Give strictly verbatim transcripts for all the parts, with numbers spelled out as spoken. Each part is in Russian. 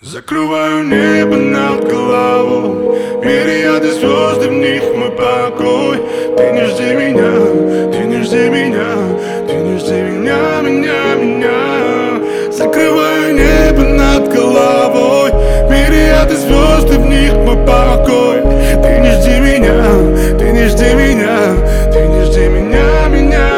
Закрываю небо над головой, мириады звезд, и в них мой покой. Ты не жди меня, ты не жди меня, ты не жди меня, меня, меня. Закрываю небо над головой, мириады звезд, и в них мой покой. Ты не жди меня, ты не жди меня, ты не жди меня, меня,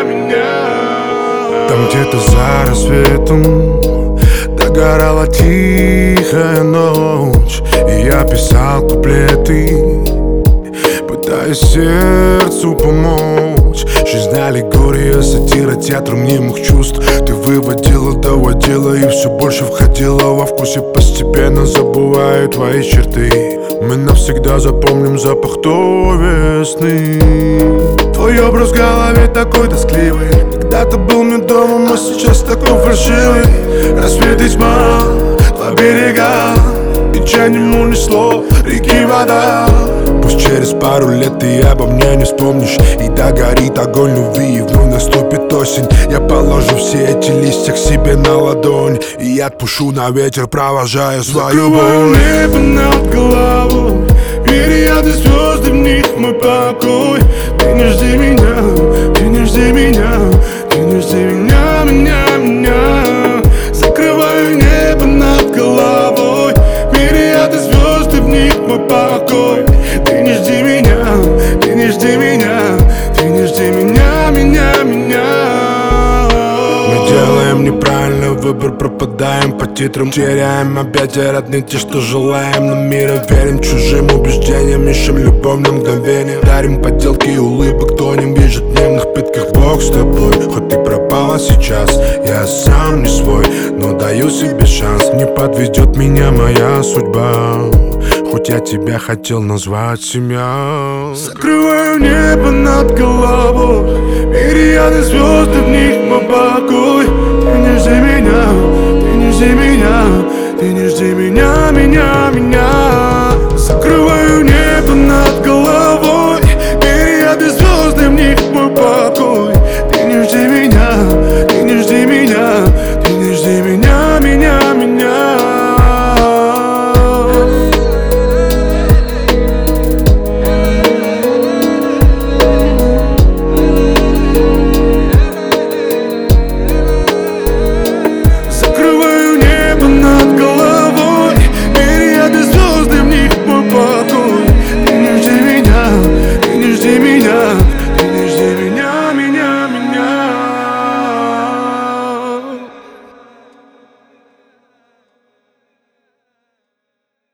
меня. Там где-то за рассветом догорала тихая ночь, и я писал куплеты, пытаясь сердцу помочь. Жизнь аллегория, сатира, театр мнимых чувств. Ты выводила, доводила и все больше входила во вкус, и постепенно забываю твои черты. Мы навсегда запомним запах той весны. Твой образ в голове такой тоскливый. Когда-то был медовым, а сейчас такой фальшивый. Рассвет и тьма, два берега, и чайным унесло реки вода. Пусть через пару лет ты обо мне не вспомнишь, и догорит огонь любви, и вновь наступит осень. Я положу все эти листья к себе на ладонь и отпущу на ветер, провожая свою боль. Небо над головой, мириады звезд, и в них мой покой. Ты не жди меня, ты не жди меня, ты не жди меня, меня, меня. Закрываю небо над головой, мириады звезд, и в них мой покой. Ты не жди меня, ты не жди меня, ты не жди меня, меня, меня. Мы делаем неправильный выбор, пропадаем по титрам, теряем объятия родных, те, что желаем. Но мира верим чужим убеждениям, ищем любовь на мгновение, дарим подделки и улыбок, тонем в ежедневных пытках. Бог с тобой, хоть ты пропала сейчас, я сам не свой, но даю себе шанс. Не подведет меня моя судьба, хоть я тебя хотел назвать семья. Закрываю небо над головой, мириады звезд, и в них мой покой. Ты не жди меня, ты не жди меня,